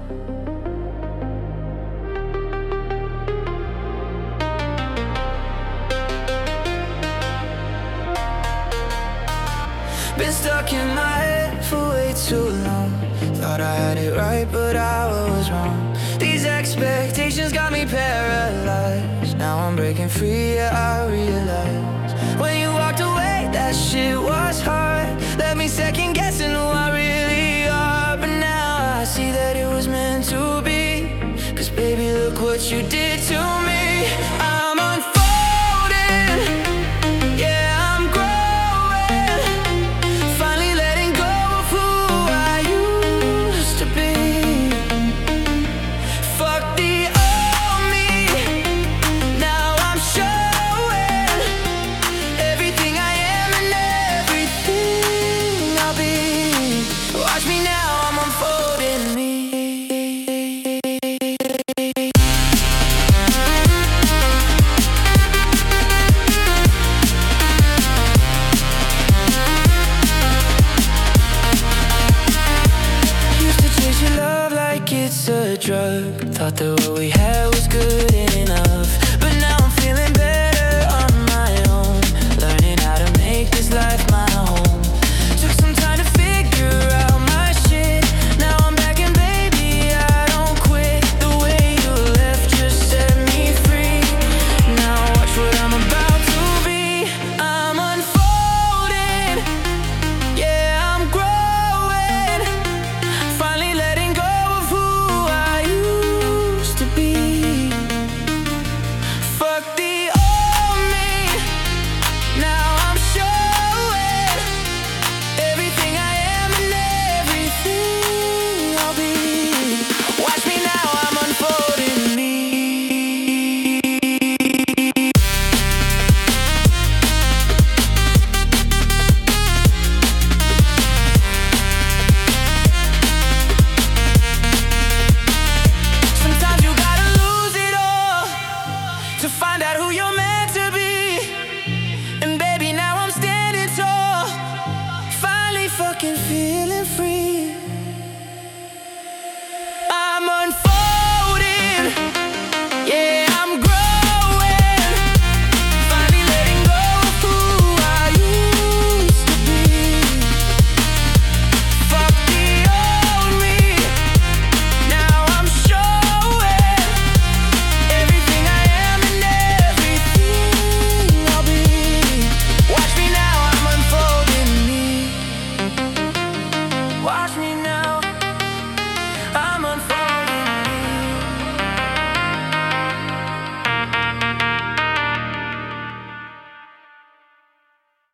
Been stuck in my head for way too long. Thought I had it right, but I was wrong. These expectations got me paralyzed. Now I'm breaking free, yeah, I realize. When you walked away, that shit was hard. Left me second guessing who I really are. But now I see that it was meant to be. 'Cause baby, look what you did to me. I'm unfolding, yeah, I'm growing. Finally letting go of who I used to be. Fuck the old me, now I'm showing everything I am and everything I'll be. Watch me now, I'm unfolding me. Used to chase your love like it's a drug. Thought that what we had was good